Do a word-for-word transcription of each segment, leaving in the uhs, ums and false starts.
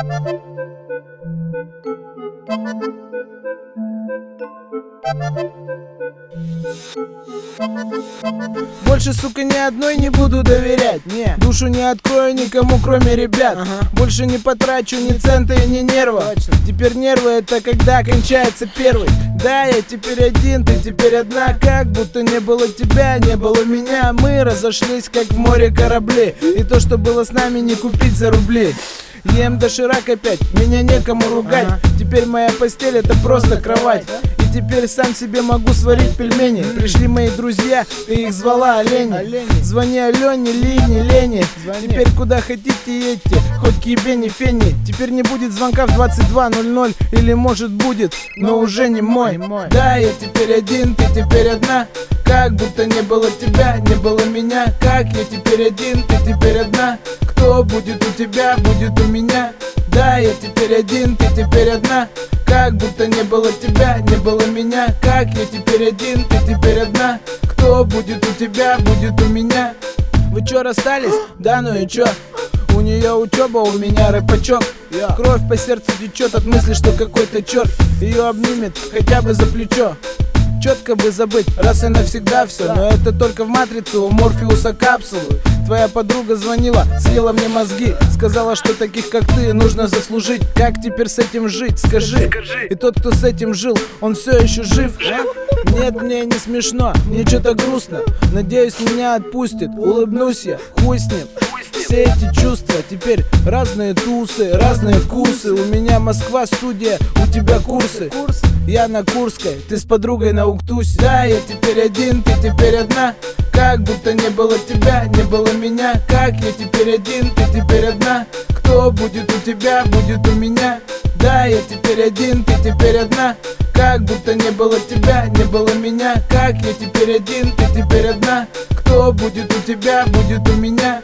Больше, сука, ни одной не буду доверять, не. Душу не открою никому, кроме ребят. ага. Больше не потрачу ни цента и ни нерва. Точно. Теперь нервы — это когда кончается первый. Да, я теперь один, ты теперь одна. Как будто не было тебя, не было меня. Мы разошлись, как в море корабли. И то, что было с нами, не купить за рубли. Ем доширак опять, меня некому ругать. ага. Теперь моя постель — это просто кровать. И теперь сам себе могу сварить пельмени. Пришли мои друзья, ты их звала олени. Звони Алене, Лине, Лене. Теперь куда хотите едьте, хоть к ебени фени. Теперь не будет звонка в двадцать два ноль ноль. Или может будет, но уже не мой. Да, я теперь один, ты теперь одна. Как будто не было тебя, не было меня. Как я теперь один, ты теперь одна. Кто будет у тебя, будет у меня. Да, я теперь один, ты теперь одна. Как будто не было тебя, не было меня. Как я теперь один, ты теперь одна. Кто будет у тебя, будет у меня. Вы чё, расстались? Да ну и чё? У нее учеба, у меня рэпачок. Кровь по сердцу течет от мысли, что какой-то черт ее обнимет хотя бы за плечо. Четко бы забыть раз и навсегда все. Но это только в матрицу у Морфеуса капсулы. Твоя подруга звонила, съела мне мозги. Сказала, что таких как ты нужно заслужить. Как теперь с этим жить, скажи. И тот, кто с этим жил, он все еще жив? Нет, мне не смешно, мне что-то грустно. Надеюсь, меня отпустит, улыбнусь я, хуй с ним. Все эти чувства, теперь разные тусы, разные вкусы. У меня Москва, студия, у тебя курсы. Я на Курской, ты с подругой на Уктусе. Да, я теперь один, ты теперь одна. Как будто не было тебя, не было меня. Как я теперь один, ты теперь одна. Кто будет у тебя, будет у меня. Да, я теперь один, ты теперь одна. Как будто не было тебя, не было меня. Как я теперь один, ты теперь одна. Кто будет у тебя, будет у меня.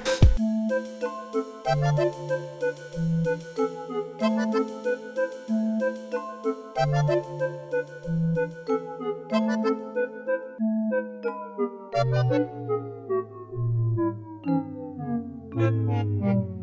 Thank you.